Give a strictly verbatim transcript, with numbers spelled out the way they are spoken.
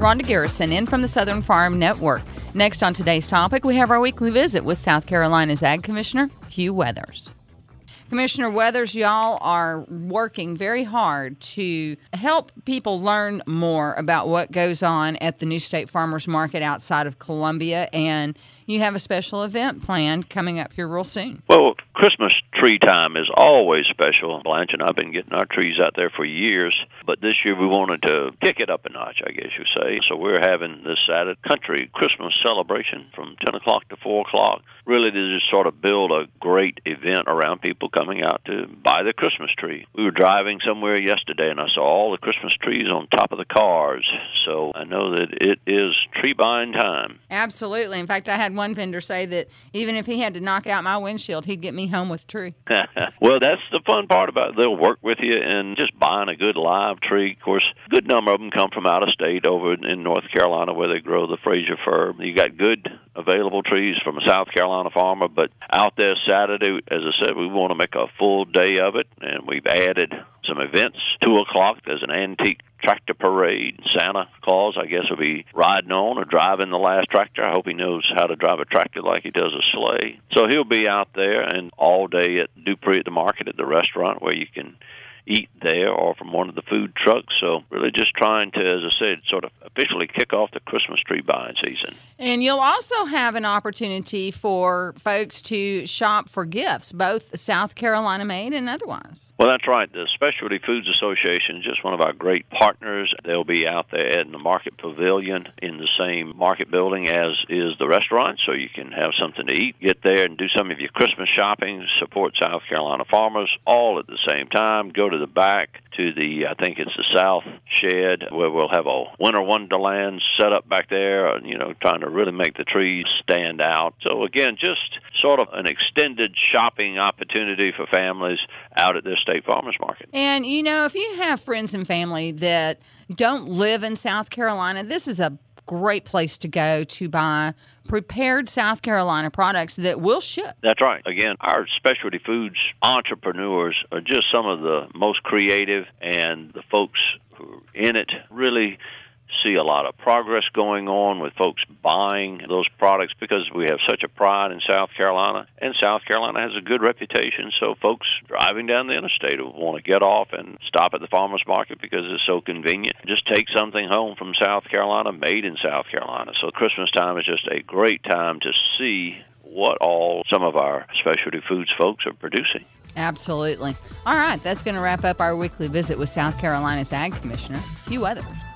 Rhonda Garrison in from the Southern Farm Network. Next on today's topic, we have our weekly visit with South Carolina's Ag Commissioner, Hugh Weathers. Commissioner Weathers, y'all are working very hard to help people learn more about what goes on at the New State Farmers Market outside of Columbia, and you have a special event planned coming up here real soon. Well, Christmas tree time is always special. Blanche and I have been getting our trees out there for years, but this year we wanted to kick it up a notch, I guess you say. So we're having this Saturday country Christmas celebration from ten o'clock to four o'clock, really to just sort of build a great event around people coming out to buy the Christmas tree. We were driving somewhere yesterday, and I saw all the Christmas trees on top of the cars, so I know that it is tree buying time. Absolutely. In fact, I had one vendor say that even if he had to knock out my windshield, he'd get me home with a tree. Well, that's the fun part about it. They'll work with you and just buying a good live tree. Of course, a good number of them come from out of state over in North Carolina where they grow the Fraser fir. You got good available trees from a South Carolina farmer, but out there Saturday, as I said, we want to make a full day of it, and we've added some events. Two o'clock, there's an antique tractor parade. Santa Claus, I guess, will be riding on or driving the last tractor. I hope he knows how to drive a tractor like he does a sleigh. So he'll be out there and all day at Dupree at the market at the restaurant where you can eat there or from one of the food trucks. So really just trying to, as I said, sort of officially kick off the Christmas tree buying season. And you'll also have an opportunity for folks to shop for gifts, both South Carolina made and otherwise. Well, that's right. The Specialty Foods Association is just one of our great partners. They'll be out there in the Market Pavilion in the same market building as is the restaurant, so you can have something to eat, get there and do some of your Christmas shopping, support South Carolina farmers, all at the same time. Go to the back to the, I think it's the South Shed, where we'll have a winter wonderland set up back there, you know, trying to really make the trees stand out. So again, just sort of an extended shopping opportunity for families out at their state farmers market. And, you know, if you have friends and family that don't live in South Carolina, this is a great place to go to buy prepared South Carolina products that will ship. That's right. Again, our specialty foods entrepreneurs are just some of the most creative, and the folks who are in it really see a lot of progress going on with folks buying those products because we have such a pride in South Carolina, and South Carolina has a good reputation, so folks driving down the interstate will want to get off and stop at the farmers market because it's so convenient. Just take something home from South Carolina made in South Carolina. So Christmas time is just a great time to see what all some of our specialty foods folks are producing. Absolutely. All right, that's going to wrap up our weekly visit with South Carolina's Ag Commissioner, Hugh Weathers.